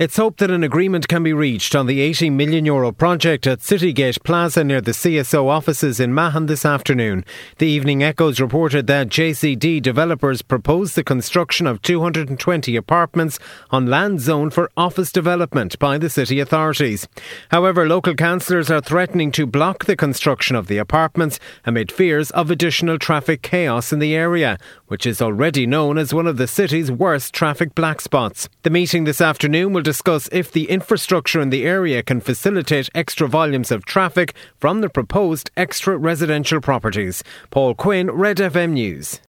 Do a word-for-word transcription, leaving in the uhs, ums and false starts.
It's hoped that an agreement can be reached on the eighty million euro project at Citygate Plaza near the C S O offices in Mahon this afternoon. The Evening Echoes reported that J C D developers proposed the construction of two hundred twenty apartments on land zoned for office development by the city authorities. However, local councillors are threatening to block the construction of the apartments amid fears of additional traffic chaos in the area, which is already known as one of the city's worst traffic black spots. The meeting this afternoon will discuss if the infrastructure in the area can facilitate extra volumes of traffic from the proposed extra residential properties. Paul Quinn, Red F M News.